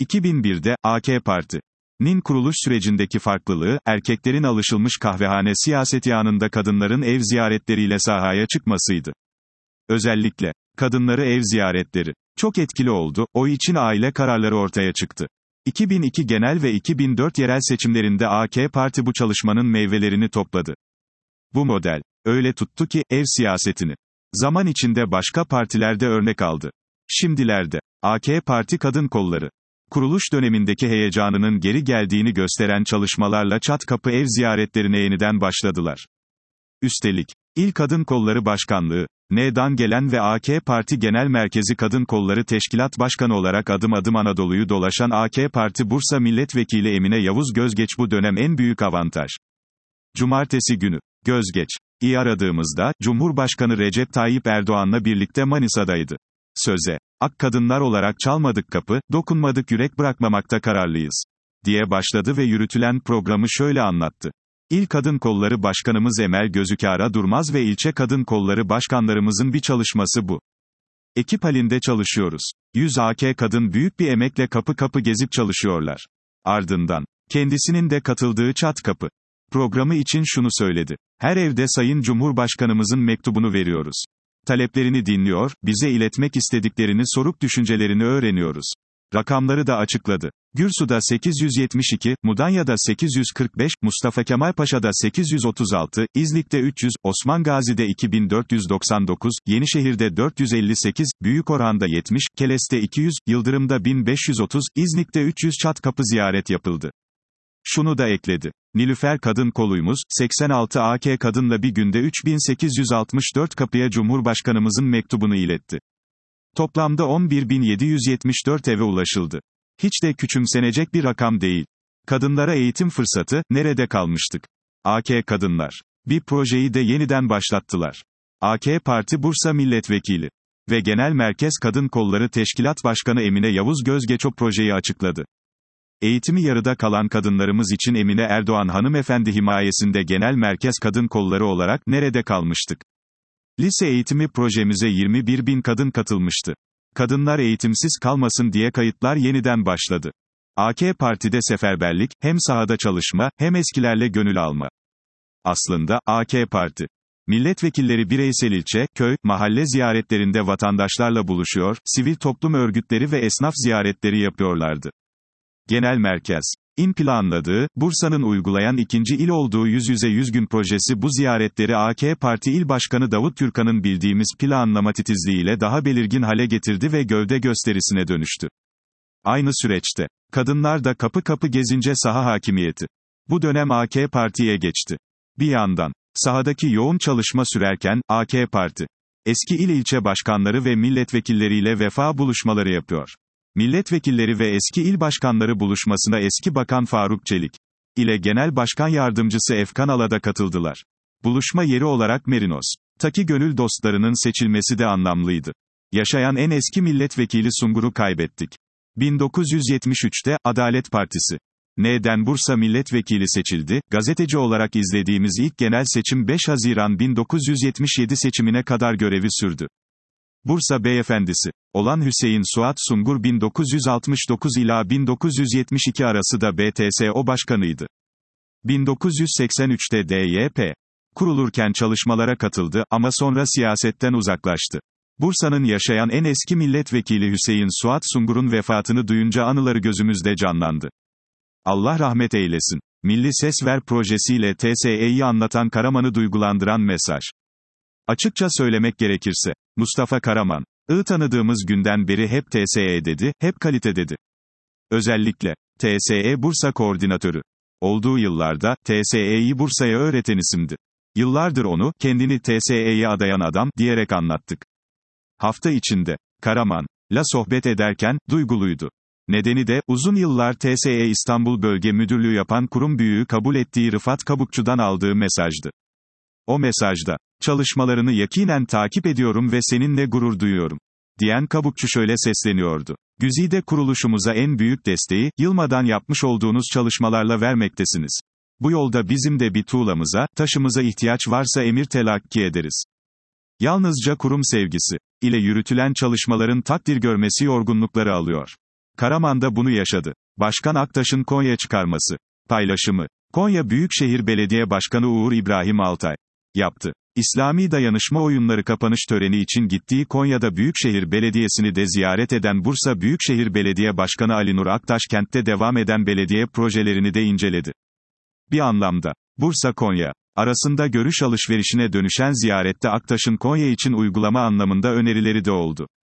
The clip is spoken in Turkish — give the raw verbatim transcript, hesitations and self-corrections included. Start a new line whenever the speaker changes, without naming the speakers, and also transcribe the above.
iki bin birde, A K Parti'nin kuruluş sürecindeki farklılığı, erkeklerin alışılmış kahvehane siyaseti yanında kadınların ev ziyaretleriyle sahaya çıkmasıydı. Özellikle, kadınları ev ziyaretleri çok etkili oldu, oy için aile kararları ortaya çıktı. iki bin iki genel ve iki bin dört yerel seçimlerinde A K Parti bu çalışmanın meyvelerini topladı. Bu model, öyle tuttu ki, ev siyasetini zaman içinde başka partilerde örnek aldı. Şimdilerde, A K Parti kadın kolları, kuruluş dönemindeki heyecanının geri geldiğini gösteren çalışmalarla çat kapı ev ziyaretlerine yeniden başladılar. Üstelik, İl Kadın Kolları Başkanlığı, N'dan gelen ve A K Parti Genel Merkezi Kadın Kolları Teşkilat Başkanı olarak adım adım Anadolu'yu dolaşan A K Parti Bursa Milletvekili Emine Yavuz Gözgeç bu dönem en büyük avantaj. Cumartesi günü, Gözgeç, iyi aradığımızda, Cumhurbaşkanı Recep Tayyip Erdoğan'la birlikte Manisa'daydı. Söze, ak kadınlar olarak çalmadık kapı, dokunmadık yürek bırakmamakta kararlıyız, diye başladı ve yürütülen programı şöyle anlattı. İl Kadın Kolları Başkanımız Emel Gözükara Durmaz ve ilçe kadın kolları başkanlarımızın bir çalışması bu. Ekip halinde çalışıyoruz. yüz A K kadın büyük bir emekle kapı kapı gezip çalışıyorlar. Ardından, kendisinin de katıldığı Çat Kapı programı için şunu söyledi. Her evde Sayın Cumhurbaşkanımızın mektubunu veriyoruz. Taleplerini dinliyor, bize iletmek istediklerini sorup düşüncelerini öğreniyoruz. Rakamları da açıkladı. Gürsu'da sekiz yüz yetmiş iki, Mudanya'da sekiz yüz kırk beş, Mustafa Kemal Paşa'da sekiz yüz otuz altı, İznik'te üç yüz, Osman Gazi'de iki bin dört yüz doksan dokuz, Yenişehir'de dört yüz elli sekiz, Büyükorhan'da yetmiş, Keles'te iki yüz, Yıldırım'da bin beş yüz otuz, İznik'te üç yüz çat kapı ziyaret yapıldı. Şunu da ekledi. Nilüfer Kadın Koluyumuz, seksen altı A K kadınla bir günde üç bin sekiz yüz altmış dört kapıya Cumhurbaşkanımızın mektubunu iletti. Toplamda on bir bin yedi yüz yetmiş dört eve ulaşıldı. Hiç de küçümsenecek bir rakam değil. Kadınlara eğitim fırsatı, nerede kalmıştık? A K kadınlar. Bir projeyi de yeniden başlattılar. A K Parti Bursa Milletvekili ve Genel Merkez Kadın Kolları Teşkilat Başkanı Emine Yavuz Gözgeç o projeyi açıkladı. Eğitimi yarıda kalan kadınlarımız için Emine Erdoğan hanımefendi himayesinde Genel Merkez Kadın Kolları olarak nerede kalmıştık? Lise eğitimi projemize yirmi bir bin kadın katılmıştı. Kadınlar eğitimsiz kalmasın diye kayıtlar yeniden başladı. A K Parti'de seferberlik, hem sahada çalışma, hem eskilerle gönül alma. Aslında, A K Parti milletvekilleri bireysel ilçe, köy, mahalle ziyaretlerinde vatandaşlarla buluşuyor, sivil toplum örgütleri ve esnaf ziyaretleri yapıyorlardı. Genel Merkez İn planladığı, Bursa'nın uygulayan ikinci il olduğu Yüz Yüze Yüz Gün projesi bu ziyaretleri A K Parti İl Başkanı Davut Türkan'ın bildiğimiz planlama titizliğiyle daha belirgin hale getirdi ve gövde gösterisine dönüştü. Aynı süreçte, kadınlar da kapı kapı gezince saha hakimiyeti. Bu dönem A K Parti'ye geçti. Bir yandan, sahadaki yoğun çalışma sürerken, A K Parti, eski il ilçe başkanları ve milletvekilleriyle vefa buluşmaları yapıyor. Milletvekilleri ve eski il başkanları buluşmasına eski Bakan Faruk Çelik ile Genel Başkan Yardımcısı Efkan Ala'da katıldılar. Buluşma yeri olarak Merinos Taki gönül dostlarının seçilmesi de anlamlıydı. Yaşayan en eski milletvekili Sungur'u kaybettik. bin dokuz yüz yetmiş üçte, Adalet Partisi N'den Bursa milletvekili seçildi. Gazeteci olarak izlediğimiz ilk genel seçim beş Haziran bin dokuz yüz yetmiş yedi seçimine kadar görevi sürdü. Bursa Beyefendisi olan Hüseyin Suat Sungur bin dokuz yüz altmış dokuz ila bin dokuz yüz yetmiş iki arası da B T S O başkanıydı. bin dokuz yüz seksen üçte D Y P kurulurken çalışmalara katıldı ama sonra siyasetten uzaklaştı. Bursa'nın yaşayan en eski milletvekili Hüseyin Suat Sungur'un vefatını duyunca anıları gözümüzde canlandı. Allah rahmet eylesin. Milli Ses Ver projesiyle T S E'yi anlatan Karaman'ı duygulandıran mesaj. Açıkça söylemek gerekirse, Mustafa Karaman, ''I tanıdığımız günden beri hep T S E dedi, hep kalite dedi. Özellikle, T S E Bursa koordinatörü olduğu yıllarda, T S E'yi Bursa'ya öğreten isimdi. Yıllardır onu, kendini T S E'ye adayan adam, diyerek anlattık. Hafta içinde, Karaman'la sohbet ederken, duyguluydu. Nedeni de, uzun yıllar T S E İstanbul Bölge Müdürlüğü yapan kurum büyüğü kabul ettiği Rıfat Kabukçu'dan aldığı mesajdı. O mesajda, çalışmalarını yakinen takip ediyorum ve seninle gurur duyuyorum, diyen Kabukçu şöyle sesleniyordu. Güzide kuruluşumuza en büyük desteği, yılmadan yapmış olduğunuz çalışmalarla vermektesiniz. Bu yolda bizim de bir tuğlamıza, taşımıza ihtiyaç varsa emir telakki ederiz. Yalnızca kurum sevgisi ile yürütülen çalışmaların takdir görmesi yorgunlukları alıyor. Karaman da bunu yaşadı. Başkan Aktaş'ın Konya çıkarması. Paylaşımı. Konya Büyükşehir Belediye Başkanı Uğur İbrahim Altay yaptı. İslami Dayanışma Oyunları kapanış töreni için gittiği Konya'da Büyükşehir Belediyesi'ni de ziyaret eden Bursa Büyükşehir Belediye Başkanı Ali Nur Aktaş kentte devam eden belediye projelerini de inceledi. Bir anlamda, Bursa-Konya arasında görüş alışverişine dönüşen ziyarette Aktaş'ın Konya için uygulama anlamında önerileri de oldu.